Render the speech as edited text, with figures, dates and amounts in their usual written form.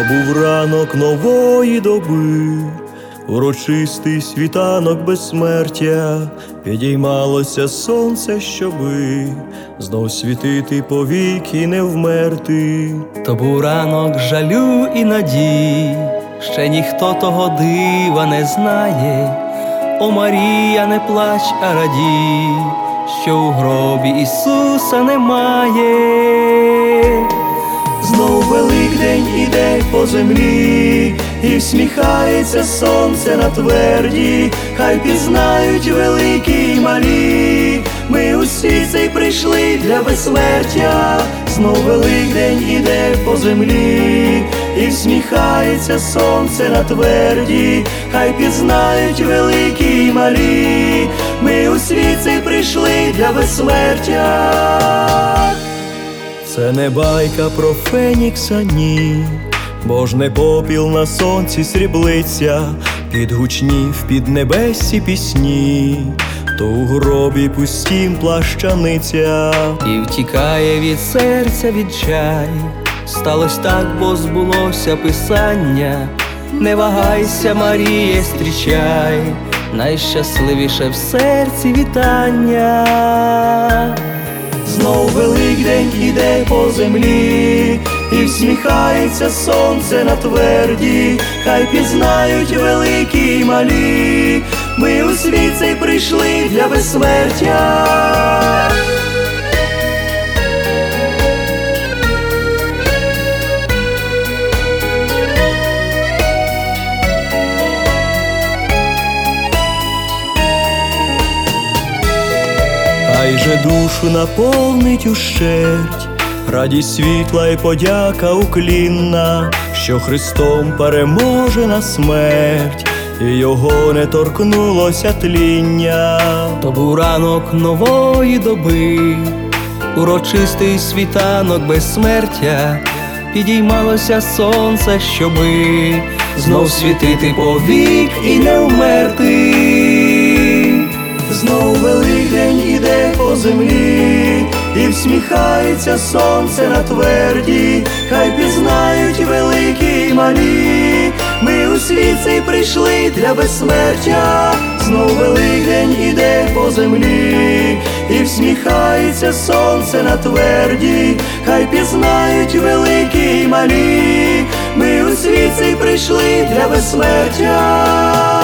був ранок нової доби, урочистий світанок безсмертя, підіймалося сонце, щоби знов світити повіки, не вмерти. То був ранок жалю і надій, ще ніхто того дива не знає. О, Марія, не плач, а радій, що у гробі Ісуса немає. Знов Великдень іде по землі, і всміхається сонце на тверді. Хай пізнають великі й малі, ми у світ цей прийшли для безсмертя. Знов Великдень іде по землі, і всміхається сонце на тверді. Хай пізнають великі й малі, ми у світ цей прийшли для безсмертя. Це не байка про Фенікса, ні, бо ж не попіл на сонці сріблиця, під гучні в піднебесі пісні, то у гробі пустім плащаниця. І втікає від серця відчай, сталось так, бо збулося писання. Не вагайся, Маріє, зустрічай найщасливіше в серці вітання. Знов Великдень іде по землі, і всміхається сонце на тверді. Хай пізнають великі й малі, ми у світ цей прийшли для безсмертя. Хай же душу наповнить ущерть радість світла й подяка уклінна, що Христом переможена смерть, і його не торкнулося тління. То був ранок нової доби, урочистий світанок безсмертя, підіймалося сонце, щоби знов світити повік і не вмерти. Знов Великдень іде по землі, і всміхається сонце на тверді. Хай пізнають великі й малі, ми у світ цей прийшли для безсмертя. Знов Великдень іде по землі, і всміхається сонце на тверді. Хай пізнають великі й малі, ми у світ цей прийшли для безсмертя.